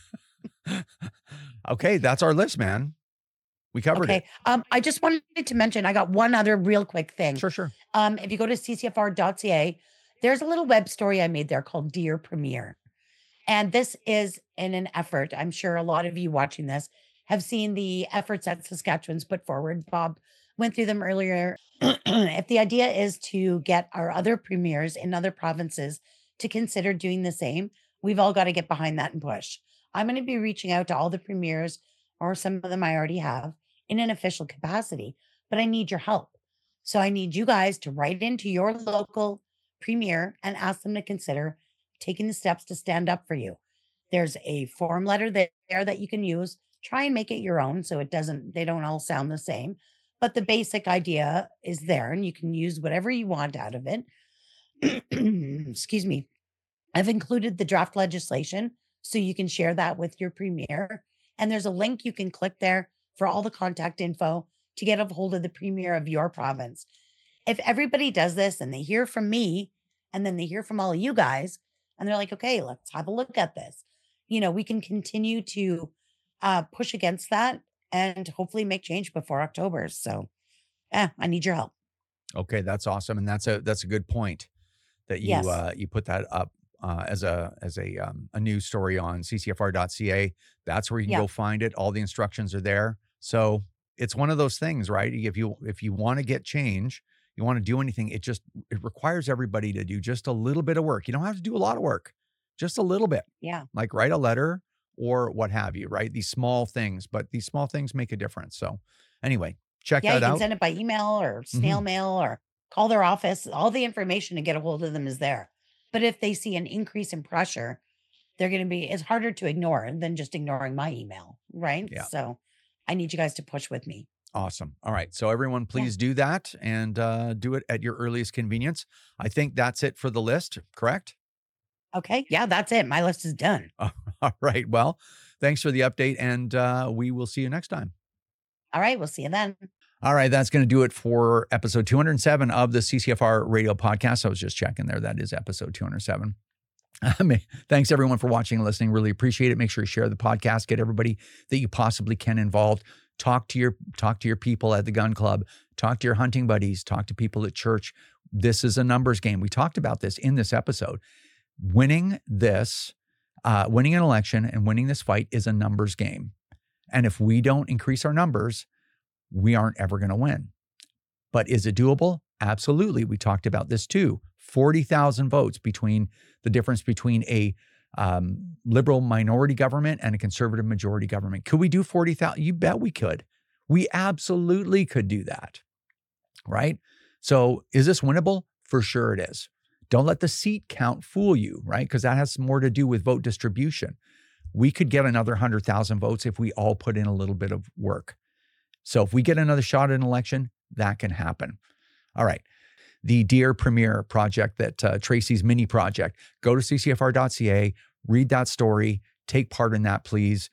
Okay, that's our list, man. We covered it. Okay. I just wanted to mention, I got one other real quick thing. Sure. If you go to ccfr.ca, there's a little web story I made there called Dear Premier. And this is in an effort. I'm sure a lot of you watching this have seen the efforts that Saskatchewan's put forward. Bob went through them earlier. If the idea is to get our other premiers in other provinces to consider doing the same, we've all got to get behind that and push. I'm going to be reaching out to all the premiers, or some of them I already have, in an official capacity, but I need your help. So I need you guys to write into your local premier and ask them to consider taking the steps to stand up for you. There's a form letter there that you can use. Try and make it your own so they don't all sound the same. But the basic idea is there and you can use whatever you want out of it. Excuse me. I've included the draft legislation so you can share that with your premier. And there's a link you can click there for all the contact info to get a hold of the premier of your province. If everybody does this and they hear from me and then they hear from all of you guys and they're like, okay, let's have a look at this. We can continue to push against that and hopefully make change before October. So I need your help. Okay, that's awesome. And that's a good point that you Yes. you put that up as a news story on ccfr.ca. That's where you can Yeah. go find it. All the instructions are there. So it's one of those things, right? If you want to get change, you want to do anything, it requires everybody to do just a little bit of work. You don't have to do a lot of work, just a little bit. Yeah. Like write a letter or what have you, right? These small things, but these small things make a difference. So anyway, check Yeah. that You can out. send it by email or snail mail or call their office. All the information to get a hold of them is there. But if they see an increase in pressure, it's harder to ignore than just ignoring my email. Right. Yeah. So I need you guys to push with me. Awesome. All right. So everyone, please do that and do it at your earliest convenience. I think that's it for the list, correct? Okay. Yeah, that's it. My list is done. All right. Well, thanks for the update, and we will see you next time. All right. We'll see you then. All right. That's going to do it for episode 207 of the CCFR Radio Podcast. I was just checking there. That is episode 207. Thanks everyone for watching and listening. Really appreciate it. Make sure you share the podcast. Get everybody that you possibly can involved. Talk to your people at the gun club. Talk to your hunting buddies. Talk to people at church. This is a numbers game. We talked about this in this episode. Winning an election and winning this fight is a numbers game. And if we don't increase our numbers, we aren't ever going to win. But is it doable? Absolutely. We talked about this too. 40,000 votes between the difference between a liberal minority government and a conservative majority government. Could we do 40,000? You bet we could. We absolutely could do that, right? So is this winnable? For sure it is. Don't let the seat count fool you, right? Because that has more to do with vote distribution. We could get another 100,000 votes if we all put in a little bit of work. So if we get another shot at an election, that can happen. All right. The Dear Premier project, that Tracy's mini project, go to ccfr.ca, read that story, take part in that, please.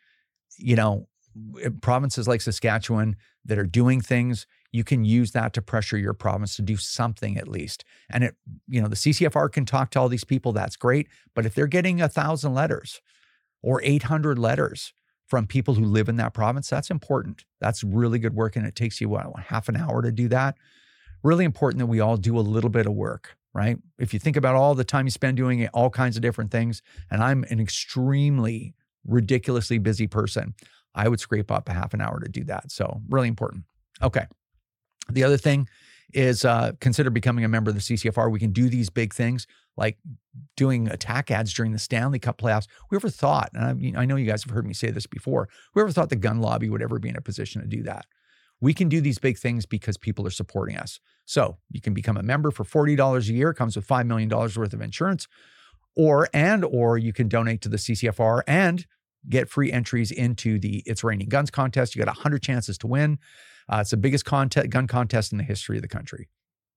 Provinces like Saskatchewan that are doing things, you can use that to pressure your province to do something at least. And the CCFR can talk to all these people, that's great. But if they're getting 1,000 letters or 800 letters from people who live in that province, that's important. That's really good work. And it takes you, half an hour to do that. Really important that we all do a little bit of work, right? If you think about all the time you spend doing all kinds of different things, and I'm an extremely ridiculously busy person, I would scrape up a half an hour to do that. So really important. Okay. The other thing is consider becoming a member of the CCFR. We can do these big things like doing attack ads during the Stanley Cup playoffs. Whoever thought, and I know you guys have heard me say this before, whoever thought the gun lobby would ever be in a position to do that? We can do these big things because people are supporting us. So you can become a member for $40 a year. It comes with $5 million worth of insurance, or you can donate to the CCFR and get free entries into the It's Raining Guns contest. You got 100 chances to win. It's the biggest gun contest in the history of the country.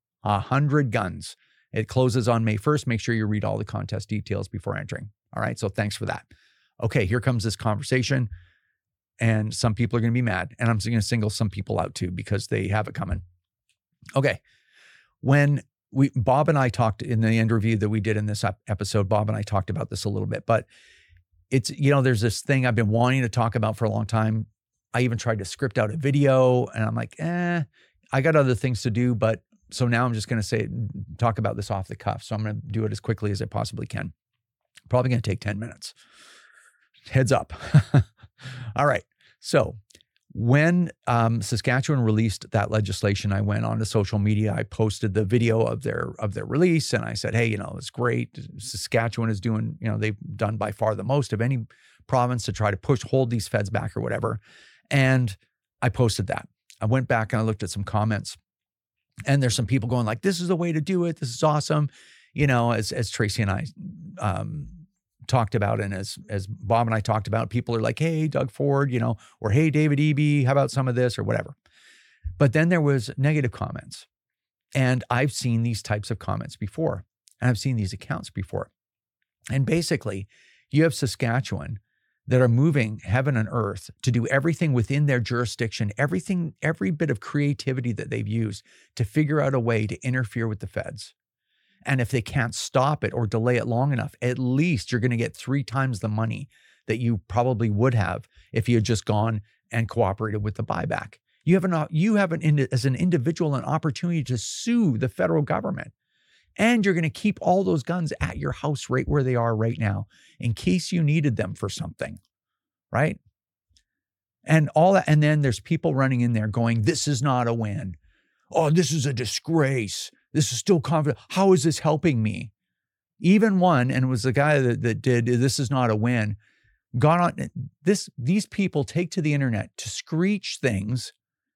100 guns. It closes on May 1st. Make sure you read all the contest details before entering. All right. So thanks for that. Okay. Here comes this conversation. And some people are going to be mad. And I'm going to single some people out too because they have it coming. Okay. When Bob and I talked in the interview that we did in this episode, Bob and I talked about this a little bit, but it's, there's this thing I've been wanting to talk about for a long time. I even tried to script out a video and I'm like, I got other things to do. But so now I'm just going to talk about this off the cuff. So I'm going to do it as quickly as I possibly can. Probably going to take 10 minutes. Heads up. All right. So when Saskatchewan released that legislation, I went onto social media. I posted the video of their release, and I said, "Hey, it's great. Saskatchewan is doing, they've done by far the most of any province to try to hold these feds back or whatever." And I posted that. I went back and I looked at some comments, and there's some people going like, "This is the way to do it. This is awesome." As Tracy and I talked about, and as Bob and I talked about, people are like, "Hey, Doug Ford, or hey, David Eby, how about some of this or whatever?" But then there was negative comments. And I've seen these types of comments before, and I've seen these accounts before. And basically, you have Saskatchewan that are moving heaven and earth to do everything within their jurisdiction, every bit of creativity that they've used to figure out a way to interfere with the feds. And if they can't stop it or delay it long enough, at least you're going to get 3 times the money that you probably would have if you had just gone and cooperated with the buyback. You have as an individual an opportunity to sue the federal government. And you're going to keep all those guns at your house right where they are right now in case you needed them for something, right? And all that. And then there's people running in there going, this is not a win. Oh, this is a disgrace. This is still confident. How is this helping me? Even one, and it was the guy that did, this is not a win, got on this. These people take to the internet to screech things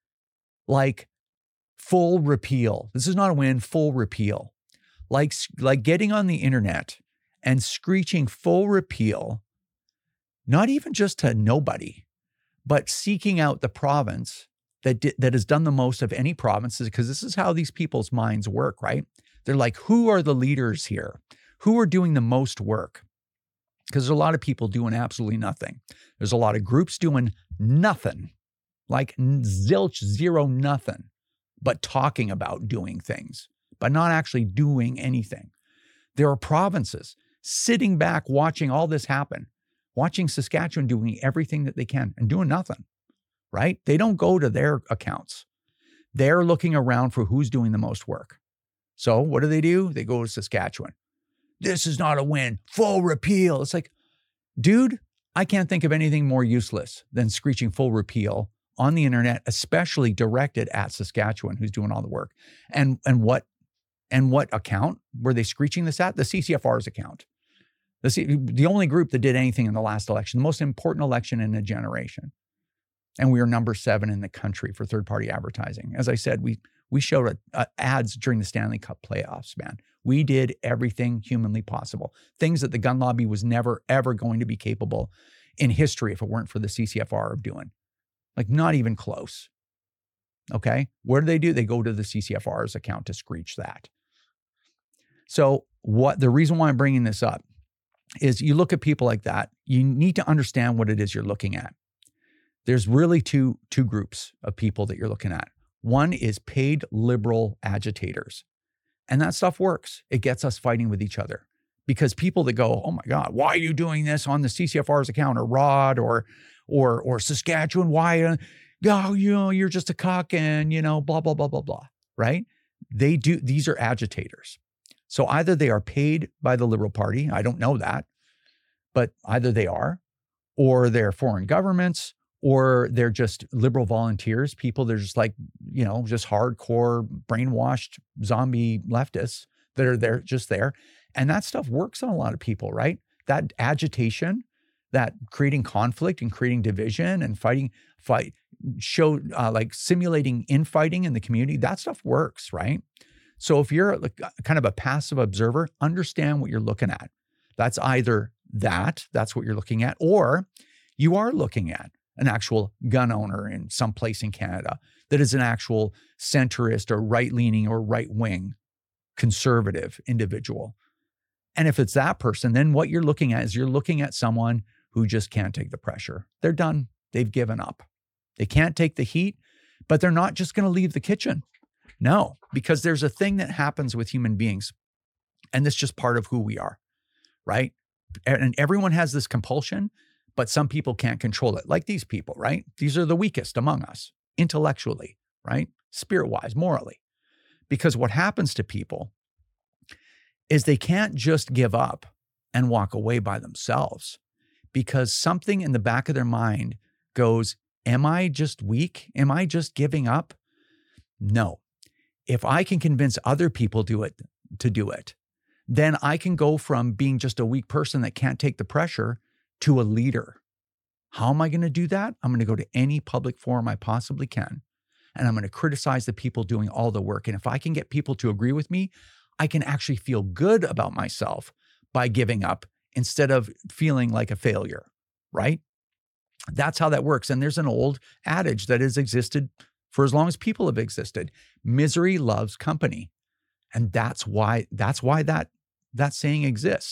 like full repeal. This is not a win, full repeal. Like getting on the internet and screeching full repeal, not even just to nobody, but seeking out the province that has done the most of any provinces, because this is how these people's minds work, right? They're like, who are the leaders here? Who are doing the most work? Because there's a lot of people doing absolutely nothing. There's a lot of groups doing nothing, like zilch, zero, nothing, but talking about doing things, but not actually doing anything. There are provinces sitting back watching all this happen, watching Saskatchewan doing everything that they can and doing nothing, right? They don't go to their accounts. They're looking around for who's doing the most work. So what do? They go to Saskatchewan. This is not a win. Full repeal. It's like, dude, I can't think of anything more useless than screeching full repeal on the internet, especially directed at Saskatchewan, who's doing all the work. And what account were they screeching this at? The CCFR's account. The only group that did anything in the last election, the most important election in a generation. And we are number 7 in the country for third-party advertising. As I said, we showed ads during the Stanley Cup playoffs, man. We did everything humanly possible. Things that the gun lobby was never, ever going to be capable in history if it weren't for the CCFR of doing. Like, not even close. Okay? What do? They go to the CCFR's account to screech that. So the reason why I'm bringing this up is you look at people like that, you need to understand what it is you're looking at. There's really two groups of people that you're looking at. One is paid liberal agitators. And that stuff works. It gets us fighting with each other. Because people that go, oh my God, why are you doing this on the CCFR's account, or Rod or Saskatchewan? Why? You're just a cuck and, blah, blah, blah, blah, blah, right? These are agitators. So either they are paid by the Liberal Party, I don't know that, but either they are, or they're foreign governments, or they're just liberal volunteers, people that are just like, just hardcore brainwashed zombie leftists that are there, just there. And that stuff works on a lot of people, right? That agitation, that creating conflict and creating division and simulating infighting in the community, that stuff works, right? So if you're kind of a passive observer, understand what you're looking at. That's either that's what you're looking at, or you are looking at an actual gun owner in some place in Canada that is an actual centrist or right-leaning or right-wing conservative individual. And if it's that person, then what you're looking at is you're looking at someone who just can't take the pressure. They're done. They've given up. They can't take the heat, but they're not just going to leave the kitchen. No, because there's a thing that happens with human beings, and it's just part of who we are, right? And everyone has this compulsion, but some people can't control it, like these people, right? These are the weakest among us, intellectually, right? Spirit-wise, morally. Because what happens to people is they can't just give up and walk away by themselves, because something in the back of their mind goes, am I just weak? Am I just giving up? No. If I can convince other people to do it, then I can go from being just a weak person that can't take the pressure to a leader. How am I going to do that? I'm going to go to any public forum I possibly can, and I'm going to criticize the people doing all the work. And if I can get people to agree with me, I can actually feel good about myself by giving up instead of feeling like a failure, right? That's how that works. And there's an old adage that has existed for as long as people have existed. Misery loves company. And that's why that saying exists.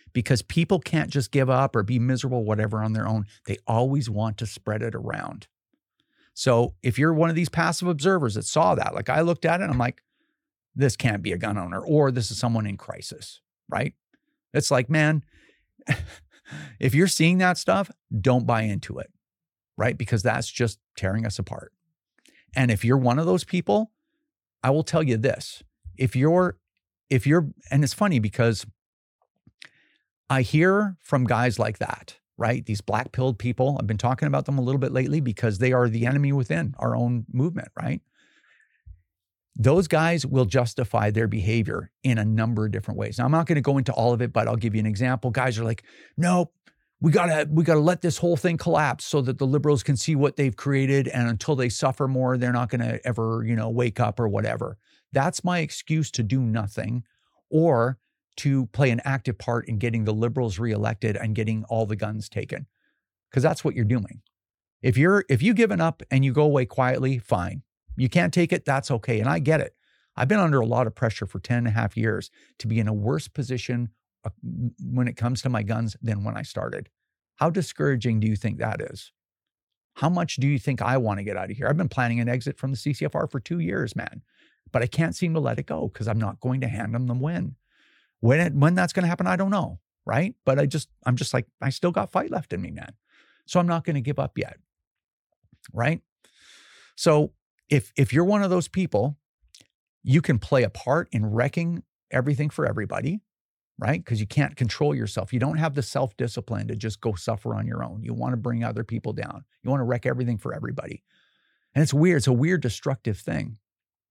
because people can't just give up or be miserable, whatever, on their own. They always want to spread it around. So if you're one of these passive observers that saw that, like I looked at it and I'm like, this can't be a gun owner, or this is someone in crisis, right? It's like, man, if you're seeing that stuff, don't buy into it, right? Because that's just tearing us apart. And if you're one of those people, I will tell you this, if you're, and it's funny because I hear from guys like that, right? These black-pilled people, I've been talking about them a little bit lately because they are the enemy within our own movement, right? Those guys will justify their behavior in a number of different ways. Now, I'm not going to go into all of it, but I'll give you an example. Guys are like, no, we gotta let this whole thing collapse so that the liberals can see what they've created. And until they suffer more, they're not going to ever, wake up or whatever. That's my excuse to do nothing or to play an active part in getting the liberals reelected and getting all the guns taken. Because that's what you're doing. If you've given up and you go away quietly, fine. You can't take it, that's okay. And I get it. I've been under a lot of pressure for 10 and a half years to be in a worse position when it comes to my guns than when I started. How discouraging do you think that is? How much do you think I want to get out of here? I've been planning an exit from the CCFR for 2 years, man. But I can't seem to let it go because I'm not going to hand them the win. When that's going to happen, I don't know, right? But I'm just like, I still got fight left in me, man. So I'm not going to give up yet, right? So if you're one of those people, you can play a part in wrecking everything for everybody, right? Because you can't control yourself. You don't have the self-discipline to just go suffer on your own. You want to bring other people down. You want to wreck everything for everybody. And it's weird. It's a weird, destructive thing.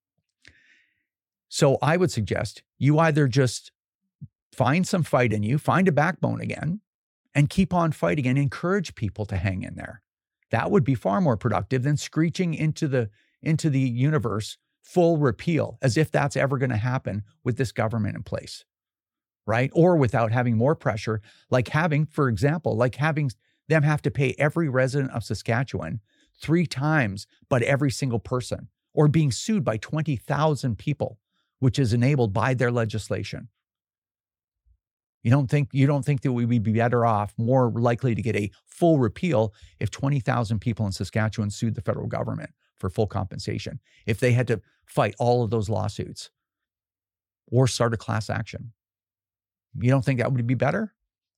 So I would suggest you either just find some fight in you, find a backbone again, and keep on fighting and encourage people to hang in there. That would be far more productive than screeching into the universe full repeal, as if that's ever going to happen with this government in place, right? Or without having more pressure, like having them have to pay every resident of Saskatchewan 3 times, but every single person, or being sued by 20,000 people, which is enabled by their legislation. You don't think that we would be better off, more likely to get a full repeal if 20,000 people in Saskatchewan sued the federal government for full compensation, if they had to fight all of those lawsuits or start a class action? You don't think that would be better?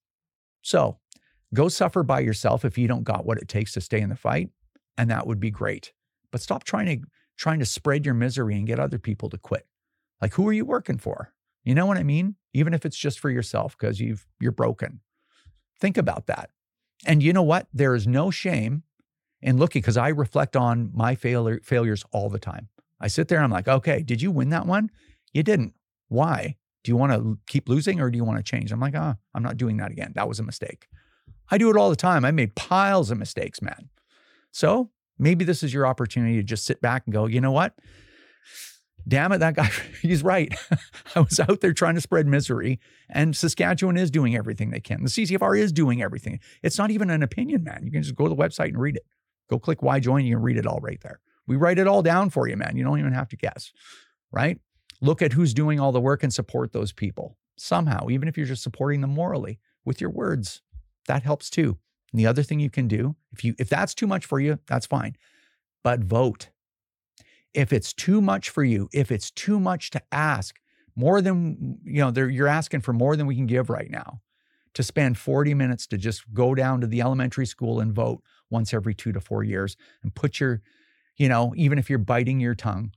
So go suffer by yourself if you don't got what it takes to stay in the fight, and that would be great. But stop trying to spread your misery and get other people to quit. Like, who are you working for? You know what I mean? Even if it's just for yourself because you're broken. Think about that. And you know what? There is no shame in looking, because I reflect on my failures all the time. I sit there and I'm like, okay, did you win that one? You didn't. Why? Do you want to keep losing or do you want to change? I'm like, I'm not doing that again. That was a mistake. I do it all the time. I made piles of mistakes, man. So maybe this is your opportunity to just sit back and go, you know what? Damn it, that guy, he's right. I was out there trying to spread misery, and Saskatchewan is doing everything they can. The CCFR is doing everything. It's not even an opinion, man. You can just go to the website and read it. Go click why join, you can read it all right there. We write it all down for you, man. You don't even have to guess, right? Look at who's doing all the work and support those people somehow, even if you're just supporting them morally with your words. That helps too. And the other thing you can do, if that's too much for you, that's fine. But vote. If it's too much for you, if it's too much to ask, more than, you're asking for more than we can give right now, to spend 40 minutes to just go down to the elementary school and vote once every 2 to 4 years and put your, even if you're biting your tongue,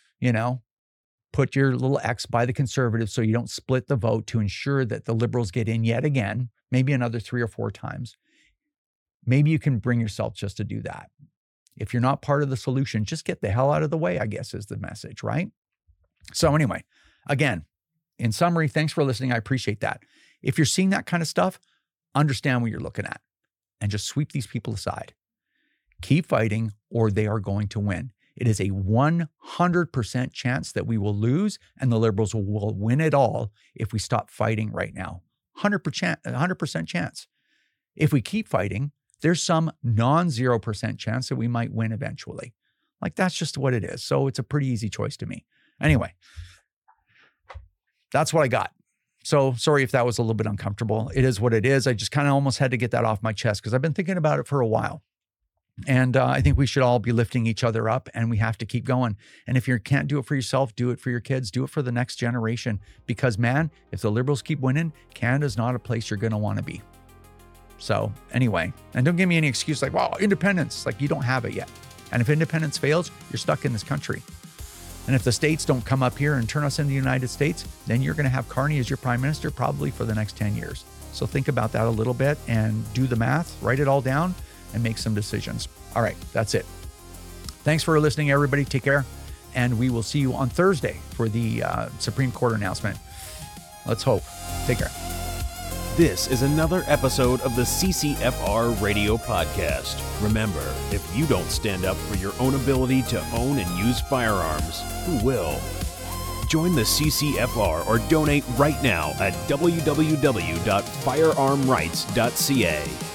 put your little X by the Conservatives so you don't split the vote to ensure that the Liberals get in yet again, maybe another 3 or 4 times. Maybe you can bring yourself just to do that. If you're not part of the solution, just get the hell out of the way, I guess is the message, right? So anyway, again, in summary, thanks for listening. I appreciate that. If you're seeing that kind of stuff, understand what you're looking at and just sweep these people aside. Keep fighting or they are going to win. It is a 100% chance that we will lose and the Liberals will win it all if we stop fighting right now. 100% chance. If we keep fighting, there's some non-0% chance that we might win eventually. Like, that's just what it is. So it's a pretty easy choice to me. Anyway, that's what I got. So sorry if that was a little bit uncomfortable. It is what it is. I just kind of almost had to get that off my chest because I've been thinking about it for a while. And I think we should all be lifting each other up, and we have to keep going. And if you can't do it for yourself, do it for your kids, do it for the next generation. Because man, if the Liberals keep winning, Canada's not a place you're going to want to be. So anyway, and don't give me any excuse like, well, independence, like you don't have it yet. And if independence fails, you're stuck in this country. And if the states don't come up here and turn us into the United States, then you're going to have Carney as your prime minister probably for the next 10 years. So think about that a little bit and do the math, write it all down, and make some decisions. All right, that's it. Thanks for listening, everybody. Take care. And we will see you on Thursday for the Supreme Court announcement. Let's hope. Take care. This is another episode of the CCFR Radio Podcast. Remember, if you don't stand up for your own ability to own and use firearms, who will? Join the CCFR or donate right now at www.firearmrights.ca.